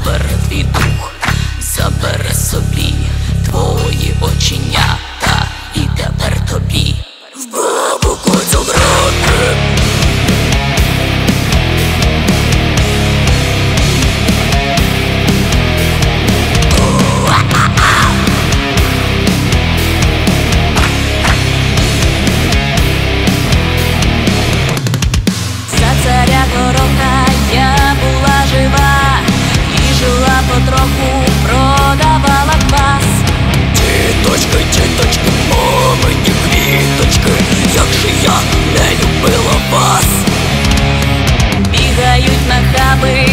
забере твій дух, забере собі твої оченята, і тепер тобі в бабу Котю грати. Царя Гороха я була жива і жила потроху, продавала квас. Діточки, діточки, мамині квіточки, як же я не любила вас. Бігають нахаби